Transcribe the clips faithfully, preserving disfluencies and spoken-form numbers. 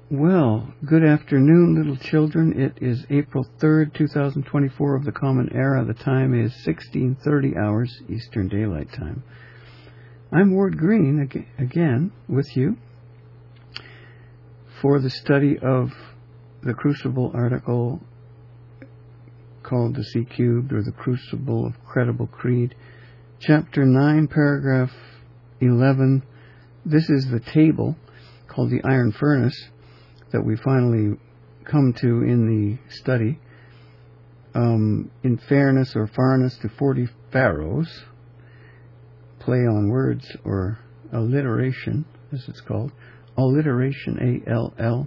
Well, good afternoon, little children. It is April third, two thousand twenty-four of the Common Era. The time is sixteen thirty hours Eastern Daylight Time. I'm Ward Green ag- again with you for the study of the Crucible article called The C Cubed, or The Crucible of Credible Creed, Chapter nine, Paragraph eleven. This is the table called the Iron Furnace that we finally come to in the study. Um, in fairness or farness to forty pharaohs, play on words or alliteration, as it's called. Alliteration, A L L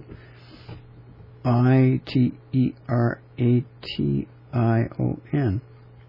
I T E R A T I O N.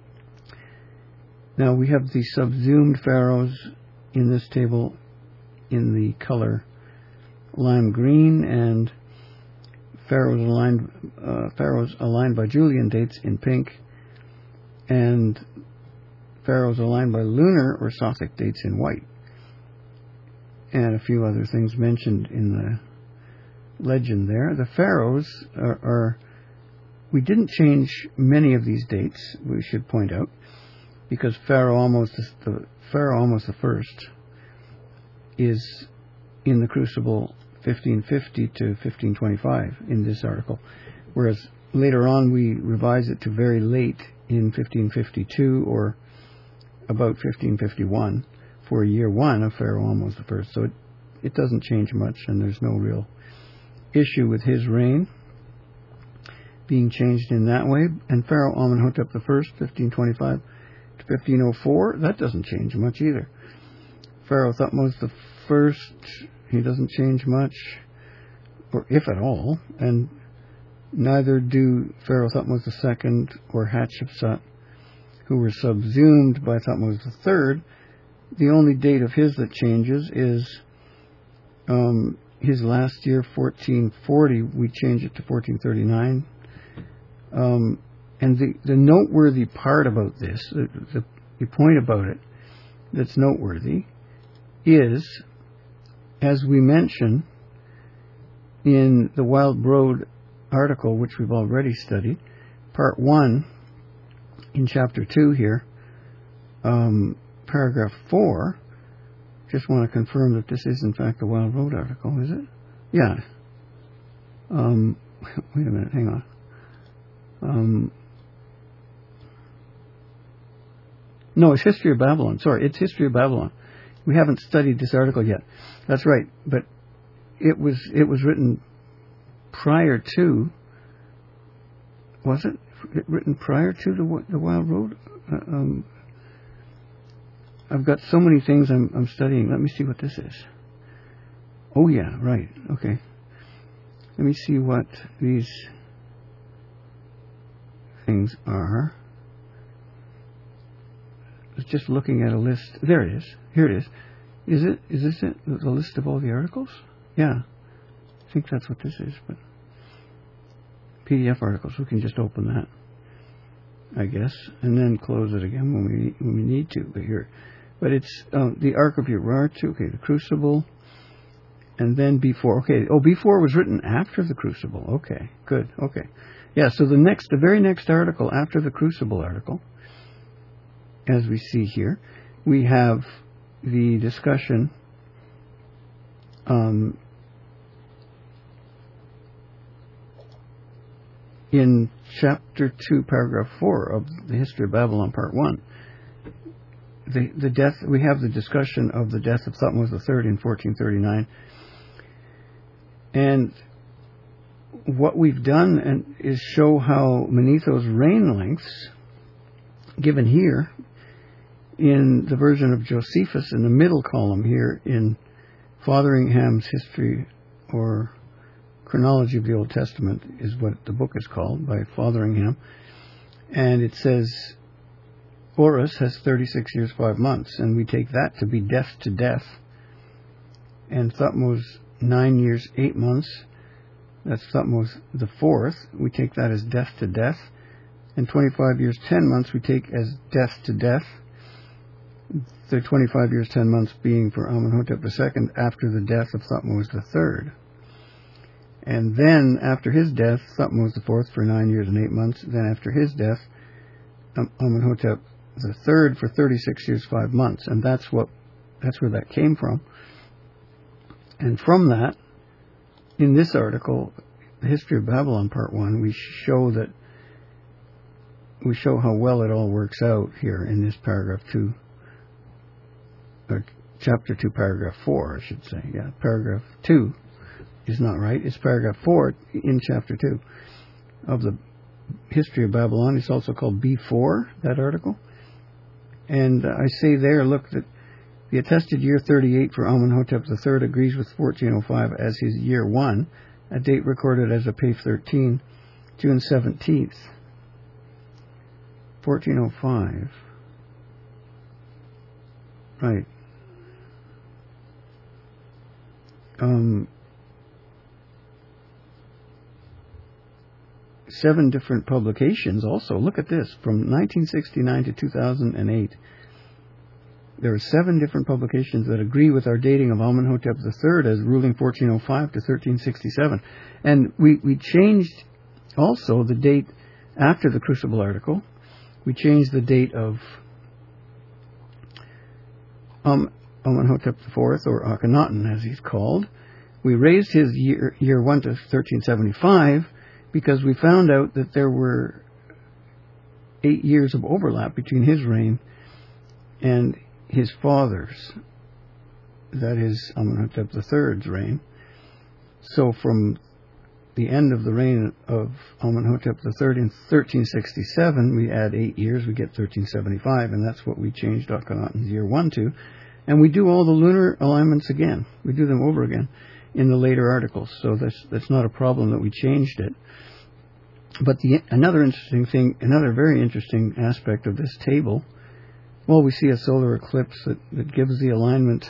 Now we have the subsumed pharaohs in this table in the color lime green, and pharaohs aligned uh, pharaohs aligned by Julian dates in pink, and pharaohs aligned by lunar or Sothic dates in white, and a few other things mentioned in the legend there. The pharaohs are, are we didn't change many of these dates, we should point out, because Pharaoh almost the Pharaoh almost the first is in the Crucible fifteen fifty to fifteen twenty-five in this article, whereas later on we revise it to very late in fifteen fifty-two or about fifteen fifty-one for year one of Pharaoh almost the first. So it, it doesn't change much, and there's no real issue with his reign being changed in that way. And Pharaoh Amenhotep the first, fifteen twenty-five to fifteen oh four, that doesn't change much either. Pharaoh Thutmose the first, he doesn't change much, or if at all, and neither do Pharaoh Thutmose the second or Hatshepsut, who were subsumed by Thutmose the third. The only date of his that changes is um, his last year, fourteen forty. We change it to fourteen thirty-nine. Um, and the, the noteworthy part about this, the, the, the point about it that's noteworthy, is, as we mention in the Wild Broad article, which we've already studied, part one, in chapter two here, um, paragraph four, just want to confirm that this is in fact the Wild Broad article, is it? Yeah. Um, wait a minute, hang on. Um, no, it's History of Babylon. Sorry, it's History of Babylon. We haven't studied this article yet. That's right, but it was it was written prior to. Was it written prior to the the Wild Broad? Uh, um, I've got so many things I'm I'm studying. Let me see what this is. Oh yeah, right. Okay. Let me see what these things are. I was just looking at a list. There it is. Here it is. Is it? Is this it? The list of all the articles? Yeah. I think that's what this is. But P D F articles. We can just open that, I guess, and then close it again when we when we need to. But here, but it's um, the Ark of Urartu. Okay, the Crucible, and then before. Okay. Oh, before was written after the Crucible. Okay. Good. Okay. Yeah. So the next, the very next article after the Crucible article, as we see here, we have the discussion um, in chapter two, paragraph four of the History of Babylon, part one. The the death we have the discussion of the death of Thutmose the third in fourteen thirty-nine, and what we've done and is show how Manetho's reign lengths, given here in the version of Josephus in the middle column here in Fotheringham's History or Chronology of the Old Testament is what the book is called, by Fotheringham, and it says Horus has thirty-six years five months, and we take that to be death to death, and Thutmose nine years eight months, that's Thutmose the fourth, we take that as death to death, and twenty-five years ten months we take as death to death, the twenty-five years, ten months being for Amenhotep the second after the death of Thutmose the third. And then after his death, Thutmose the fourth for nine years and eight months. Then after his death, um, Amenhotep the third for thirty-six years, five months. And that's what, that's where that came from. And from that, in this article, The History of Babylon, Part One, we show that we show how well it all works out here in this paragraph two, or chapter two, paragraph four, I should say. Yeah, paragraph two is not right. It's paragraph four in chapter two of the History of Babylon. It's also called B four, that article. And uh, I say there, look, that the attested year thirty-eight for Amenhotep the third agrees with fourteen oh five as his year one, a date recorded as a page thirteen, June seventeenth, fourteen oh five. Right. Um, seven different publications also. Look at this. From nineteen sixty-nine to two thousand eight, there are seven different publications that agree with our dating of Amenhotep the third as ruling fourteen oh five to thirteen sixty-seven. And we, we changed also the date after the Crucible article. We changed the date of um, Amenhotep the fourth, or Akhenaten as he's called. We raised his year, year one to thirteen seventy-five because we found out that there were eight years of overlap between his reign and his father's, that is Amenhotep the third's reign. So from the end of the reign of Amenhotep the third in thirteen sixty-seven, we add eight years, we get thirteen seventy-five, and that's what we changed Akhenaten's year one to. And we do all the lunar alignments again. We do them over again in the later articles. So that's that's not a problem that we changed it. But the another interesting thing, another very interesting aspect of this table, well, we see a solar eclipse that, that gives the alignment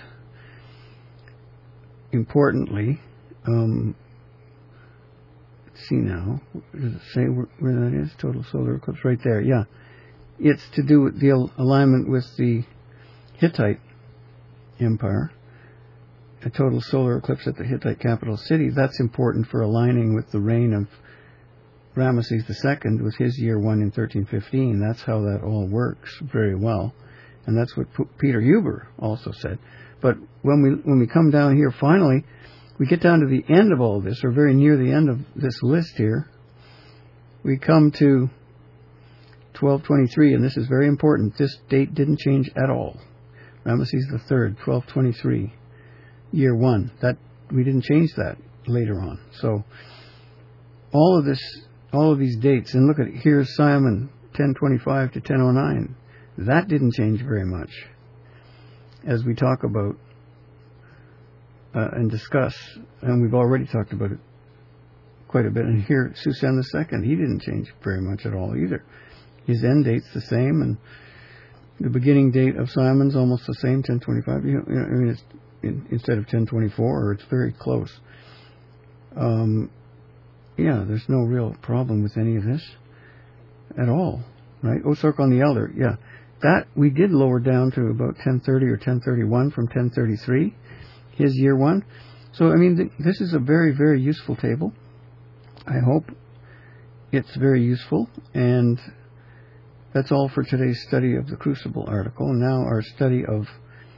importantly. Um, let's see now. Does it say where, where that is? Total solar eclipse right there. Yeah. It's to do with the al- alignment with the Hittite Empire. A total solar eclipse at the Hittite capital city. That's important for aligning with the reign of Ramesses the second with his year one in thirteen fifteen. That's how that all works very well. And that's what P- Peter Huber also said. But when we when we come down here, finally, we get down to the end of all this, or very near the end of this list here. We come to twelve twenty-three, and this is very important. This date didn't change at all. Ramesses the third, twelve twenty-three, year one. That we didn't change that later on. So all of this, all of these dates, and look at it, here's Simon, ten twenty-five to ten oh nine. That didn't change very much, as we talk about uh, and discuss, and we've already talked about it quite a bit. And here, Susan the second, he didn't change very much at all either. His end date's the same, and the beginning date of Simon's almost the same, ten twenty-five. You know, I mean, it's in, instead of ten twenty-four, or it's very close. Um, yeah, there's no real problem with any of this at all, right? Osark on the Elder, yeah. That we did lower down to about ten thirty or ten thirty-one from ten thirty-three, his year one. So, I mean, th- this is a very, very useful table. I hope it's very useful. And that's all for today's study of the Crucible article. And now our study of,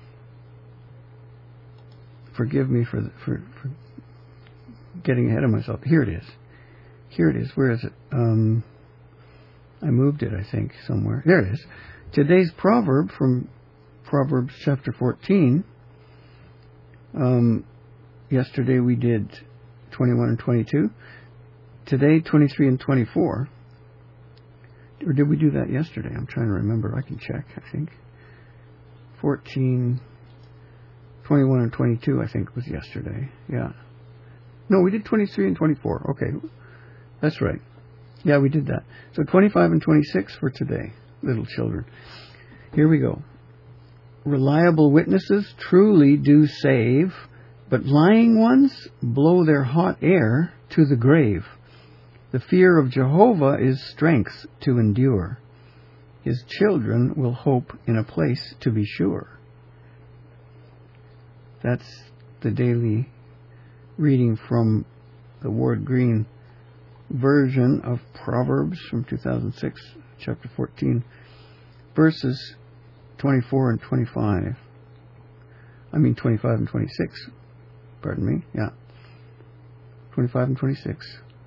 forgive me for, the, for, for getting ahead of myself. Here it is. Here it is. Where is it? Um, I moved it, I think, somewhere. There it is. Today's proverb from Proverbs chapter fourteen. Um, yesterday we did twenty-one and twenty-two. Today, twenty-three and twenty-four. Or did we do that yesterday? I'm trying to remember. I can check, I think. fourteen, twenty-one and twenty-two, I think, was yesterday. Yeah. No, we did twenty-three and twenty-four. Okay. That's right. Yeah, we did that. So twenty-five and twenty-six for today, little children. Here we go. Reliable witnesses truly do save, but lying ones blow their hot air to the grave. The fear of Jehovah is strength to endure. His children will hope in a place to be sure. That's the daily reading from the Ward Green version of Proverbs from two thousand six, chapter fourteen, verses twenty-four and twenty-five. I mean twenty-five and twenty-six. Pardon me. Yeah. twenty-five and twenty-six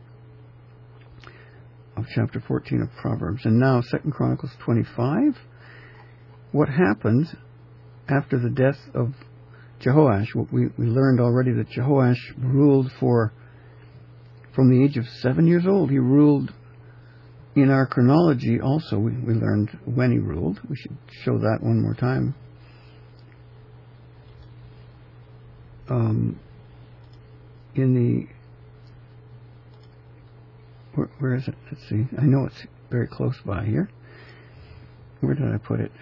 of chapter fourteen of Proverbs. And now Second Chronicles twenty-five. What happened after the death of Jehoash? We, we learned already that Jehoash ruled for, from the age of seven years old. He ruled in our chronology also. We, we learned when he ruled. We should show that one more time. Um, in the, where, where is it? Let's see. I know it's very close by here. Where did I put it?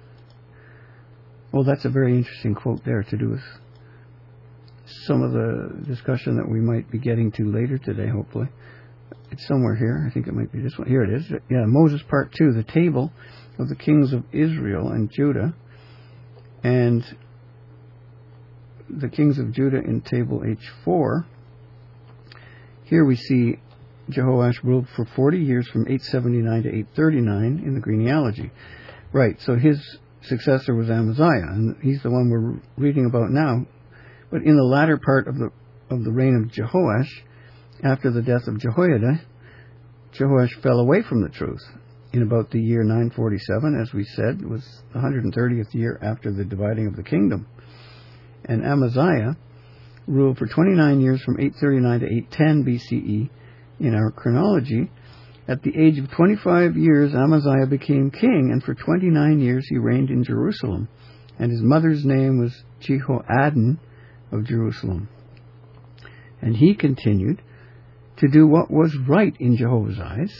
Well, that's a very interesting quote there to do with some of the discussion that we might be getting to later today, hopefully. It's somewhere here. I think it might be this one. Here it is. Yeah, Moses Part two, the table of the kings of Israel and Judah. And the kings of Judah in table H four. Here we see Jehoash ruled for forty years from eight seventy-nine to eight thirty-nine in the genealogy. Right, so his successor was Amaziah, and he's the one we're reading about now. But in the latter part of the of the reign of Jehoash, after the death of Jehoiada, Jehoash fell away from the truth. In about the year nine forty-seven, as we said, was the one hundred thirtieth year after the dividing of the kingdom. And Amaziah ruled for twenty-nine years from eight thirty-nine to eight ten B C E in our chronology. At the age of twenty-five years, Amaziah became king, and for twenty-nine years he reigned in Jerusalem. And his mother's name was Jehoaddan of Jerusalem. And he continued to do what was right in Jehovah's eyes,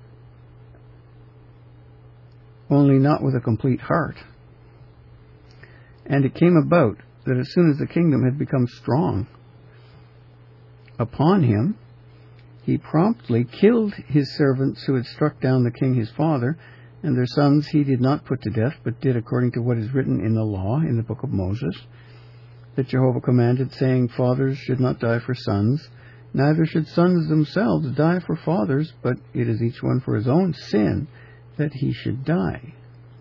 only not with a complete heart. And it came about that as soon as the kingdom had become strong upon him, he promptly killed his servants who had struck down the king his father, and their sons he did not put to death, but did according to what is written in the law, in the book of Moses, that Jehovah commanded, saying, fathers should not die for sons, neither should sons themselves die for fathers, but it is each one for his own sin that he should die.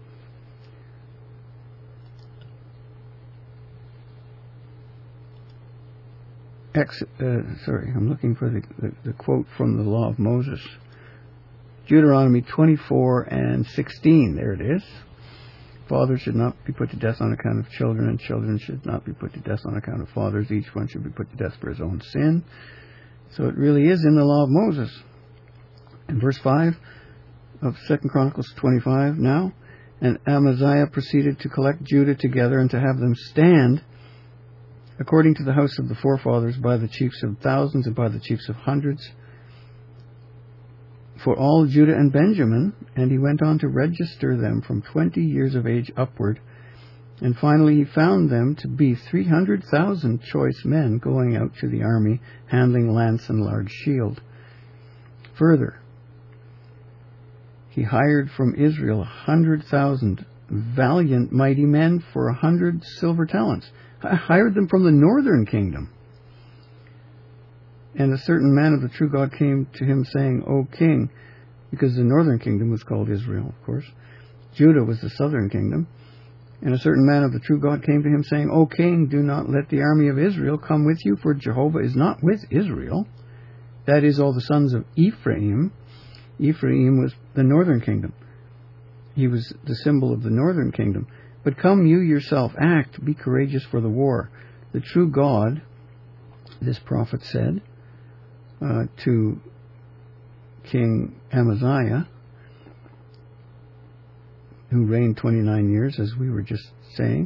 Ex, uh, sorry, I'm looking for the, the, the quote from the law of Moses. Deuteronomy twenty-four and sixteen, there it is. Fathers should not be put to death on account of children, and children should not be put to death on account of fathers. Each one should be put to death for his own sin. So it really is in the law of Moses. In verse five of Second Chronicles twenty-five now, and Amaziah proceeded to collect Judah together and to have them stand according to the house of the forefathers, by the chiefs of thousands and by the chiefs of hundreds, for all Judah and Benjamin, and he went on to register them from twenty years of age upward, and finally he found them to be three hundred thousand choice men going out to the army, handling lance and large shield. Further, he hired from Israel a hundred thousand valiant mighty men for a hundred silver talents. I hired them from the northern kingdom. And a certain man of the true God came to him, saying, O king, because the northern kingdom was called Israel, of course. Judah was the southern kingdom. And a certain man of the true God came to him, saying, O king, do not let the army of Israel come with you, for Jehovah is not with Israel. That is, all the sons of Ephraim. Ephraim was the northern kingdom. He was the symbol of the northern kingdom. But come you yourself, act, be courageous for the war. The true God, this prophet said uh, to King Amaziah, who reigned twenty-nine years, as we were just saying,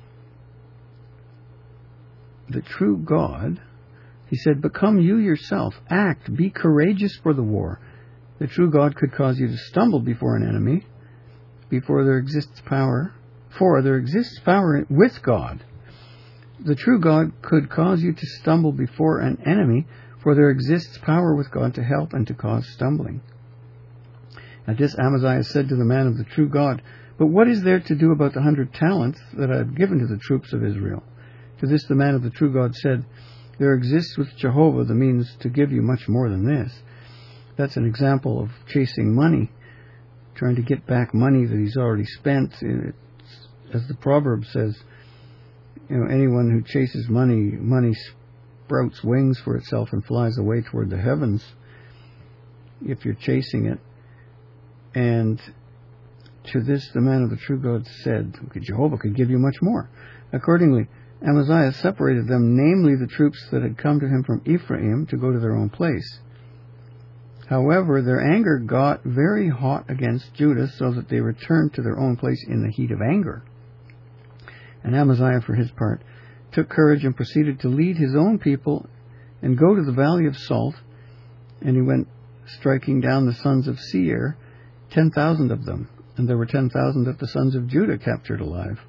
the true God, he said, but come you yourself, act, be courageous for the war. The true God could cause you to stumble before an enemy, before there exists power. For there exists power with God. The true God could cause you to stumble before an enemy, for there exists power with God to help and to cause stumbling. At this Amaziah said to the man of the true God, but what is there to do about the hundred talents that I have given to the troops of Israel? To this the man of the true God said, There exists with Jehovah the means to give you much more than this. That's an example of chasing money, trying to get back money that he's already spent. It's, as the proverb says, you know, anyone who chases money, money sprouts wings for itself and flies away toward the heavens if you're chasing it. And to this the man of the true God said, Jehovah could give you much more. Accordingly, Amaziah separated them, namely the troops that had come to him from Ephraim, to go to their own place. However, their anger got very hot against Judah, so that they returned to their own place in the heat of anger. And Amaziah, for his part, took courage and proceeded to lead his own people and go to the valley of Salt, and he went striking down the sons of Seir, ten thousand of them, and there were ten thousand that the sons of Judah captured alive.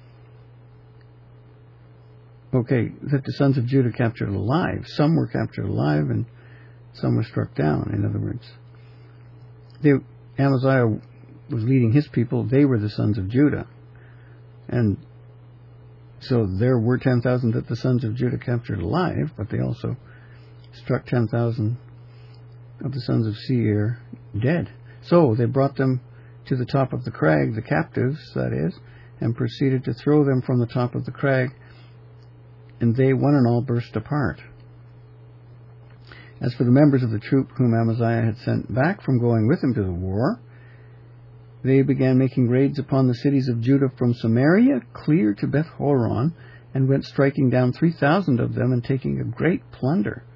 Okay, that the sons of Judah captured alive. Some were captured alive and some were struck down, in other words. They, Amaziah was leading his people. They were the sons of Judah. And so there were ten thousand that the sons of Judah captured alive, but they also struck ten thousand of the sons of Seir dead. So they brought them to the top of the crag, the captives, that is, and proceeded to throw them from the top of the crag, and they, one and all, burst apart. As for the members of the troop whom Amaziah had sent back from going with him to the war, they began making raids upon the cities of Judah from Samaria clear to Beth Horon, and went striking down three thousand of them and taking a great plunder.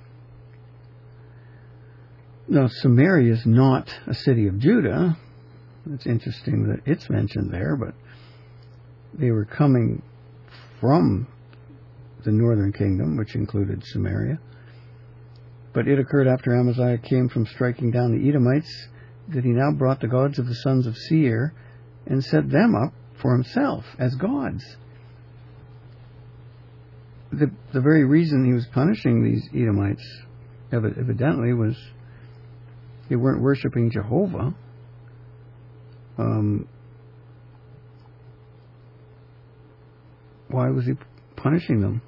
Now, Samaria is not a city of Judah. It's interesting that it's mentioned there, but they were coming from the northern kingdom, which included Samaria. But it occurred after Amaziah came from striking down the Edomites that he now brought the gods of the sons of Seir and set them up for himself as gods. The, the very reason he was punishing these Edomites evidently was they weren't worshiping Jehovah. Um, why was he punishing them?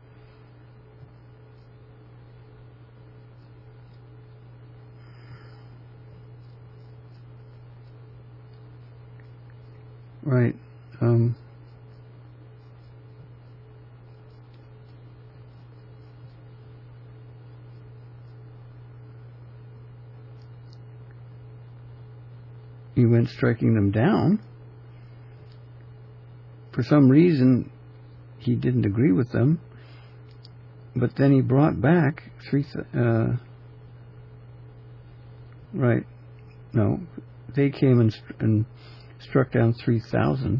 Right. Um, he went striking them down. For some reason, he didn't agree with them. But then he brought back three... Th- uh, right. No. They came and... St- and struck down three thousand.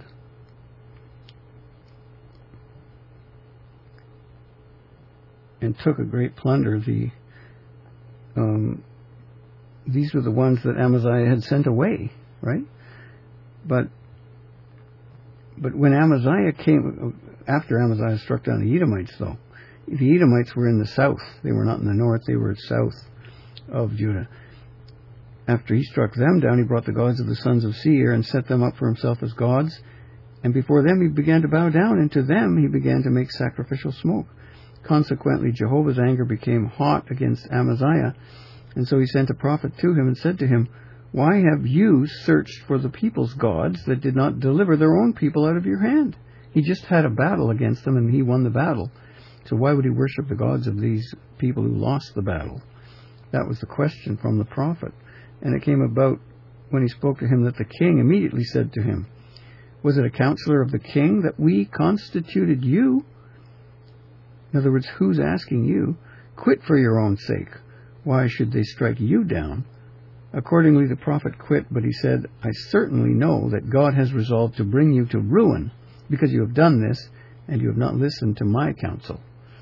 And took a great plunder. The um, these were the ones that Amaziah had sent away, right? But but when Amaziah came, after Amaziah struck down the Edomites, though, the Edomites were in the south. They were not in the north. They were south of Judah. After he struck them down, he brought the gods of the sons of Seir and set them up for himself as gods. And before them he began to bow down, and to them he began to make sacrificial smoke. Consequently, Jehovah's anger became hot against Amaziah, and so he sent a prophet to him and said to him, "Why have you searched for the people's gods that did not deliver their own people out of your hand?" He just had a battle against them, and he won the battle. So why would he worship the gods of these people who lost the battle? That was the question from the prophet. And it came about when he spoke to him that the king immediately said to him, "Was it a counselor of the king that we constituted you?" In other words, who's asking you? "Quit for your own sake. Why should they strike you down?" Accordingly, the prophet quit, but he said, "I certainly know that God has resolved to bring you to ruin, because you have done this, and you have not listened to my counsel."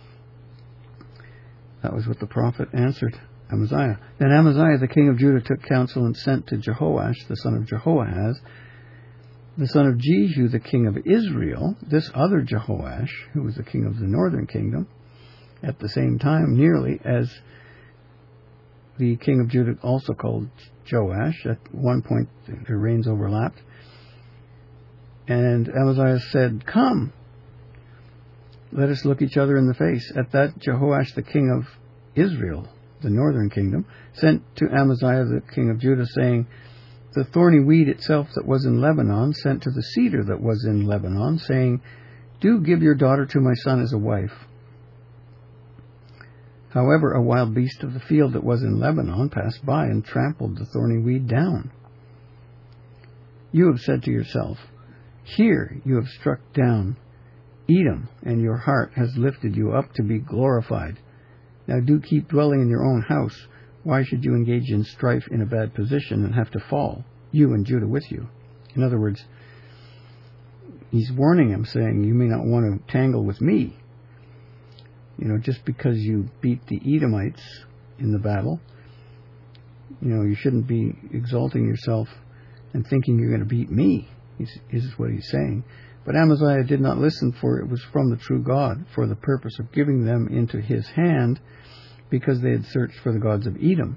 That was what the prophet answered Amaziah. Then Amaziah, the king of Judah, took counsel and sent to Jehoash, the son of Jehoahaz, the son of Jehu, the king of Israel, this other Jehoash, who was the king of the northern kingdom, at the same time nearly as the king of Judah, also called Joash. At one point their reigns overlapped. And Amaziah said, "Come, let us look each other in the face. At that, Jehoash, the king of Israel, the northern kingdom, sent to Amaziah, the king of Judah, saying, the thorny weed itself that was in Lebanon sent to the cedar that was in Lebanon, saying, do give your daughter to my son as a wife. However, a wild beast of the field that was in Lebanon passed by and trampled the thorny weed down. You have said to yourself, here you have struck down Edom, and your heart has lifted you up to be glorified. Now do keep dwelling in your own house. Why should you engage in strife in a bad position and have to fall, you and Judah with you? In other words, he's warning him, saying, you may not want to tangle with me. You know, just because you beat the Edomites in the battle, you know, you shouldn't be exalting yourself and thinking you're going to beat me, is, is what he's saying. But Amaziah did not listen, for it was from the true God, for the purpose of giving them into his hand, because they had searched for the gods of Edom.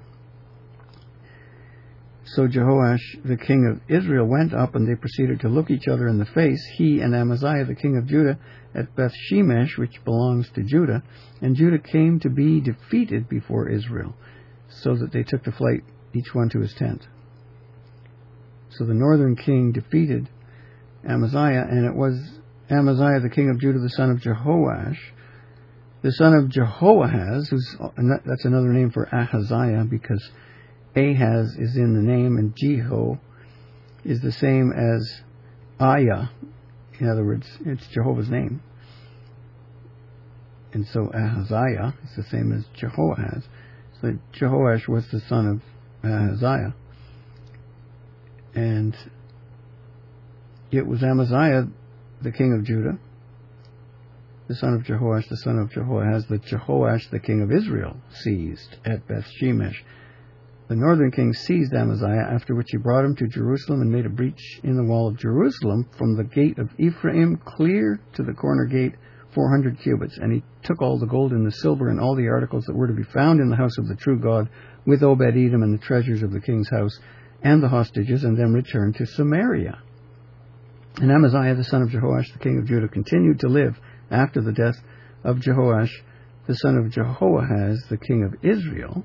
So Jehoash, the king of Israel, went up, and they proceeded to look each other in the face, he and Amaziah, the king of Judah, at Beth-shemesh, which belongs to Judah. And Judah came to be defeated before Israel, so that they took to flight, each one to his tent. So the northern king defeated Amaziah, and it was Amaziah, the king of Judah, the son of Jehoash, the son of Jehoahaz, who's, that's another name for Ahaziah, because Ahaz is in the name, and Jeho is the same as Ayah. In other words, it's Jehovah's name. And so Ahaziah is the same as Jehoahaz. So Jehoash was the son of Ahaziah. And it was Amaziah, the king of Judah, the son of Jehoash, the son of Jehoahaz, that Jehoash, the king of Israel, seized at Beth-shemesh. The northern king seized Amaziah, after which he brought him to Jerusalem and made a breach in the wall of Jerusalem from the gate of Ephraim clear to the corner gate, four hundred cubits. And he took all the gold and the silver and all the articles that were to be found in the house of the true God, with Obed-Edom and the treasures of the king's house and the hostages, and then returned to Samaria. And Amaziah, the son of Jehoash, the king of Judah, continued to live after the death of Jehoash, the son of Jehoahaz, the king of Israel.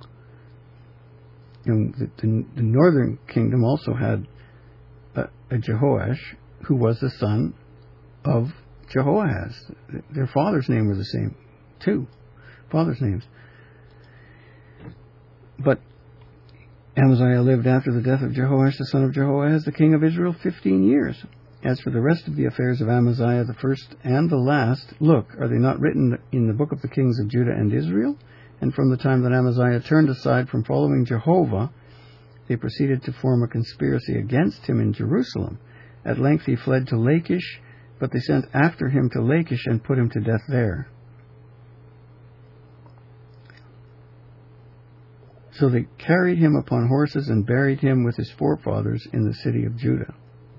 And the, the, the northern kingdom also had a, a Jehoash, who was the son of Jehoahaz. Their father's name were the same, too. Fathers' names. But Amaziah lived after the death of Jehoash, the son of Jehoahaz, the king of Israel, fifteen years. As for the rest of the affairs of Amaziah, the first and the last, look, are they not written in the book of the kings of Judah and Israel? And from the time that Amaziah turned aside from following Jehovah, they proceeded to form a conspiracy against him in Jerusalem. At length he fled to Lachish, but they sent after him to Lachish and put him to death there. So they carried him upon horses and buried him with his forefathers in the city of Judah.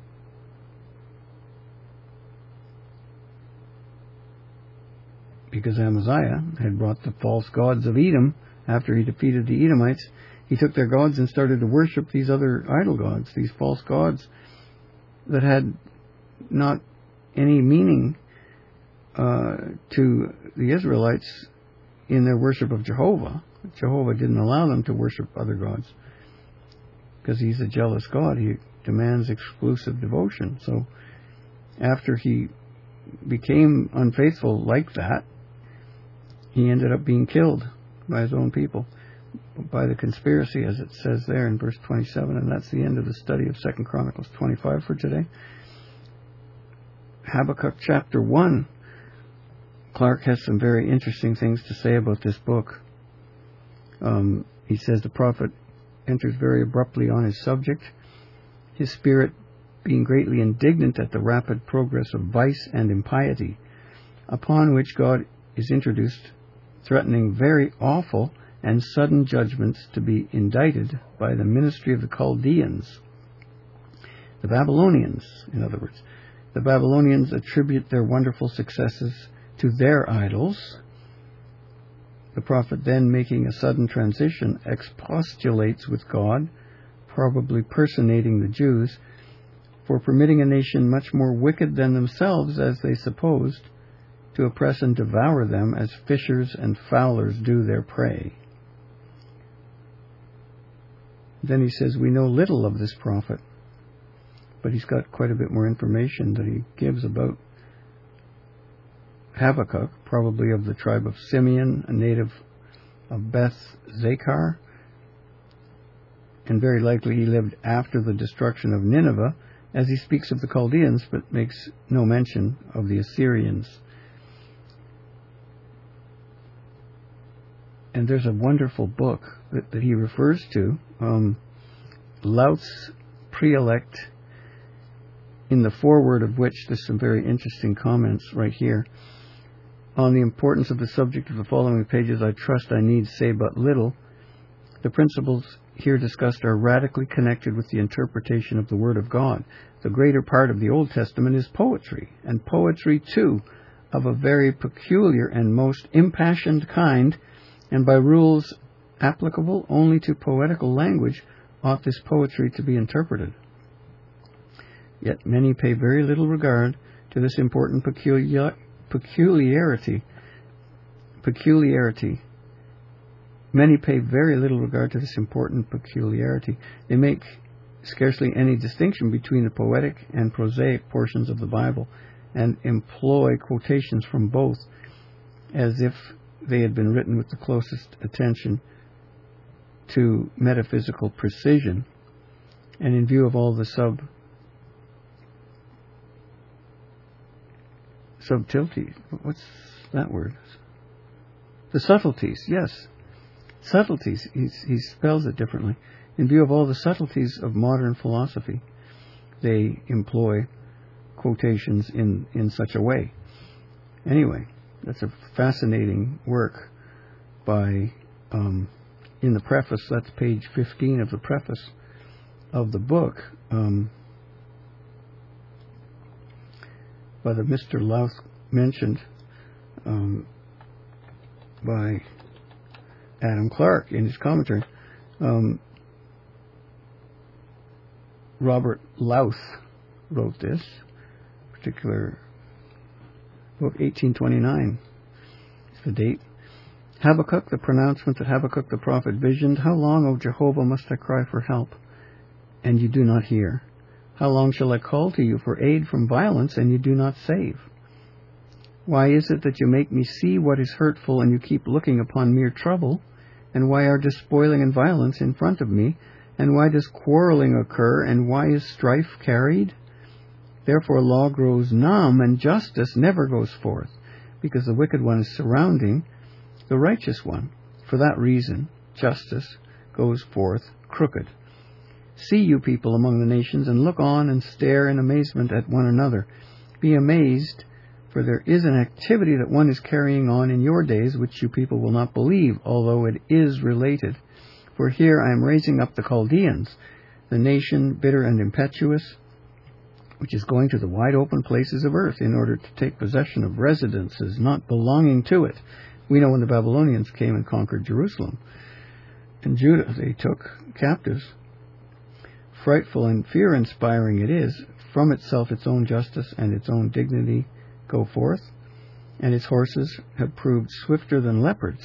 Because Amaziah had brought the false gods of Edom after he defeated the Edomites, he took their gods and started to worship these other idol gods, these false gods that had not any meaning uh, to the Israelites in their worship of Jehovah. Jehovah didn't allow them to worship other gods because he's a jealous God. He demands exclusive devotion. So after he became unfaithful like that, he ended up being killed by his own people, by the conspiracy, as it says there in verse twenty-seven. And that's the end of the study of Second Chronicles twenty-five for today. Habakkuk chapter one. Clark has some very interesting things to say about this book. Um, he says the prophet enters very abruptly on his subject, his spirit being greatly indignant at the rapid progress of vice and impiety, upon which God is introduced, threatening very awful and sudden judgments to be indicted by the ministry of the Chaldeans. The Babylonians, in other words. The Babylonians attribute their wonderful successes to their idols. The prophet, then making a sudden transition, expostulates with God, probably personating the Jews, for permitting a nation much more wicked than themselves, as they supposed, to oppress and devour them as fishers and fowlers do their prey. Then he says, we know little of this prophet, but he's got quite a bit more information that he gives about Habakkuk, probably of the tribe of Simeon, a native of Beth Zakar, and very likely he lived after the destruction of Nineveh, as he speaks of the Chaldeans, but makes no mention of the Assyrians. And there's a wonderful book that, that he refers to, um, Laut's Preelect, in the foreword of which there's some very interesting comments right here. On the importance of the subject of the following pages, I trust I need say but little. The principles here discussed are radically connected with the interpretation of the Word of God. The greater part of the Old Testament is poetry, and poetry, too, of a very peculiar and most impassioned kind, and by rules applicable only to poetical language ought this poetry to be interpreted. Yet many pay very little regard to this important peculiar, peculiarity. Peculiarity. Many pay very little regard to this important peculiarity. They make scarcely any distinction between the poetic and prosaic portions of the Bible, and employ quotations from both as if they had been written with the closest attention to metaphysical precision, and in view of all the sub subtleties. What's that word? The subtleties, yes. Subtleties. He's, he spells it differently. In view of all the subtleties of modern philosophy, they employ quotations in, in such a way. Anyway, that's a fascinating work by, um, in the preface, that's page fifteen of the preface of the book, um, by the Mister Louth mentioned, um, by Adam Clarke in his commentary. Um, Robert Louth wrote this particular book, eighteen twenty-nine is the date. Habakkuk, the pronouncement that Habakkuk the prophet visioned, how long, O Jehovah, must I cry for help, and you do not hear? How long shall I call to you for aid from violence, and you do not save? Why is it that you make me see what is hurtful, and you keep looking upon mere trouble? And why are despoiling and violence in front of me? And why does quarreling occur, and why is strife carried? Therefore law grows numb, and justice never goes forth, because the wicked one is surrounding the righteous one. For that reason, justice goes forth crooked. See, you people among the nations, and look on and stare in amazement at one another. Be amazed, for there is an activity that one is carrying on in your days which you people will not believe, although it is related. For here I am raising up the Chaldeans, the nation bitter and impetuous, which is going to the wide open places of earth in order to take possession of residences not belonging to it. We know when the Babylonians came and conquered Jerusalem and Judah, they took captives. Frightful and fear-inspiring it is. From itself its own justice and its own dignity go forth, and its horses have proved swifter than leopards.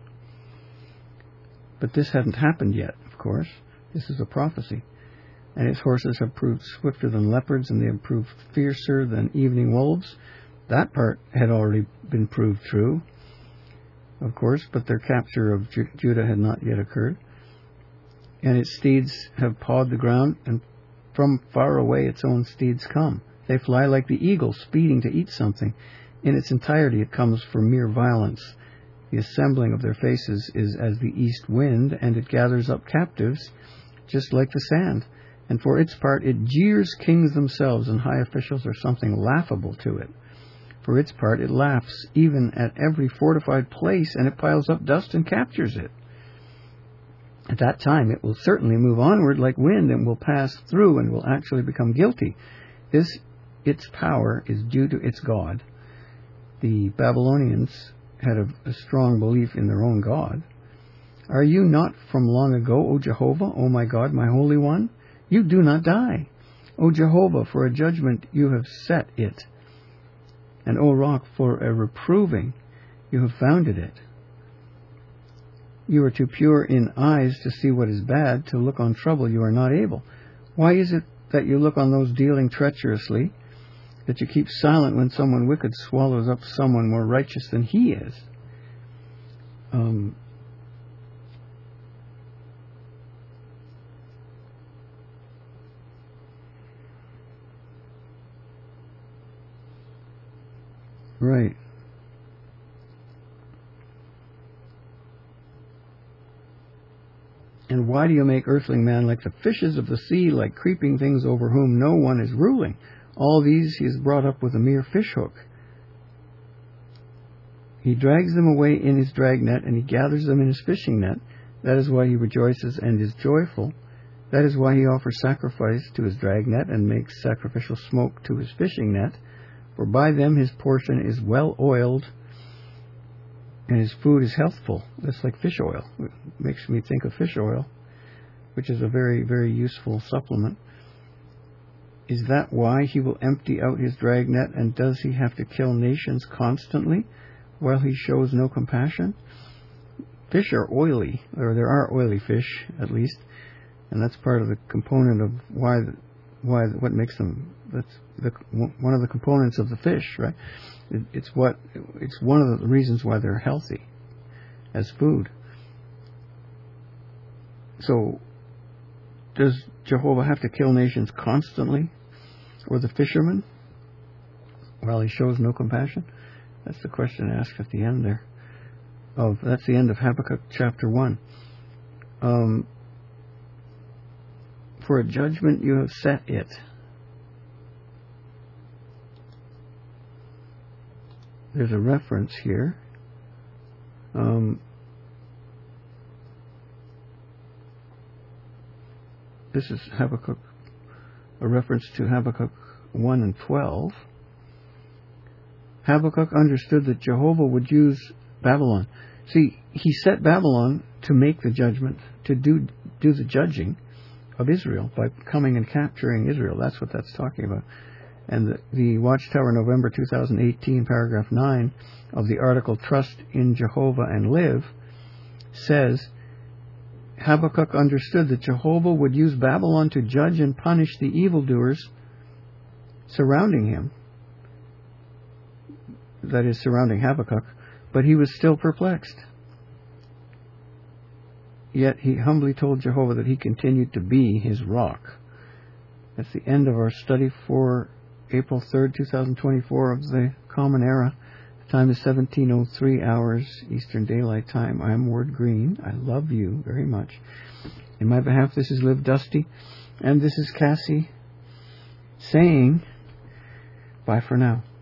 But this hadn't happened yet, of course. This is a prophecy. And its horses have proved swifter than leopards, and they have proved fiercer than evening wolves. That part had already been proved true, of course, but their capture of Ju- Judah had not yet occurred. And its steeds have pawed the ground, and from far away its own steeds come. They fly like the eagle, speeding to eat something. In its entirety it comes from mere violence. The assembling of their faces is as the east wind, and it gathers up captives, just like the sand. And for its part it jeers kings themselves, and high officials are something laughable to it. For its part it laughs even at every fortified place, and it piles up dust and captures it. At that time it will certainly move onward like wind, and will pass through, and will actually become guilty. This, its power, is due to its God. The Babylonians had a, a strong belief in their own God. Are you not from long ago, O Jehovah, O my God, my Holy One? You do not die. O Jehovah, for a judgment you have set it. And, O rock, for a reproving you have founded it. You are too pure in eyes to see what is bad, to look on trouble you are not able. Why is it that you look on those dealing treacherously, that you keep silent when someone wicked swallows up someone more righteous than he is? Um, right. And why do you make earthling man like the fishes of the sea, like creeping things over whom no one is ruling? All these he has brought up with a mere fishhook. He drags them away in his dragnet, and he gathers them in his fishing net. That is why he rejoices and is joyful. That is why he offers sacrifice to his dragnet and makes sacrificial smoke to his fishing net. For by them his portion is well oiled, and his food is healthful. That's like fish oil. It makes me think of fish oil, which is a very, very useful supplement. Is that why he will empty out his dragnet, and does he have to kill nations constantly while he shows no compassion? Fish are oily, or there are oily fish, at least, and that's part of the component of why, why what makes them, that's the, one of the components of the fish, right? It, it's what, it's one of the reasons why they're healthy as food. So, does Jehovah have to kill nations constantly? Or the fishermen? While he shows no compassion? That's the question asked at the end there. Of that's the end of Habakkuk chapter one. Um, for a judgment you have set it. There's a reference here. Um, this is Habakkuk, a reference to Habakkuk one and twelve. Habakkuk understood that Jehovah would use Babylon. See, he set Babylon to make the judgment, to do do the judging of Israel by coming and capturing Israel. That's what that's talking about. And the, the Watchtower, November two thousand eighteen, paragraph nine of the article Trust in Jehovah and Live says, Habakkuk understood that Jehovah would use Babylon to judge and punish the evildoers surrounding him. That is, surrounding Habakkuk. But he was still perplexed. Yet he humbly told Jehovah that he continued to be his rock. That's the end of our study for April third, twenty twenty-four of the Common Era. The time is seventeen oh three hours Eastern Daylight Time. I am Ward Green. I love you very much. In my behalf, this is Liv Dusty, and this is Cassie saying bye for now.